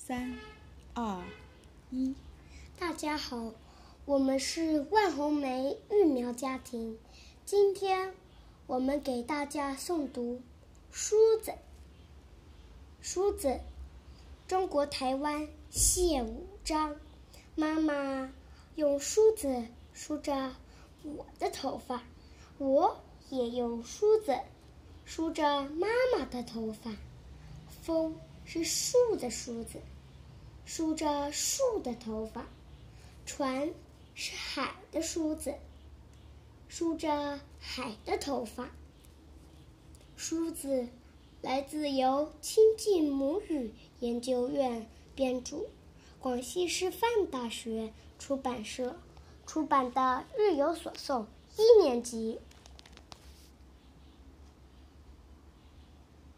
3、2、1。 大家好，我们是万红梅育苗家庭。今天我们给大家诵读梳子。梳子，中国台湾谢武章。妈妈用梳子梳着我的头发，我也用梳子梳着妈妈的头发。风是树的梳子，梳着树的头发；船是海的梳子，梳着海的头发。梳子来自由亲近母语研究院编著，广西师范大学出版社出版的《日有所诵》1年级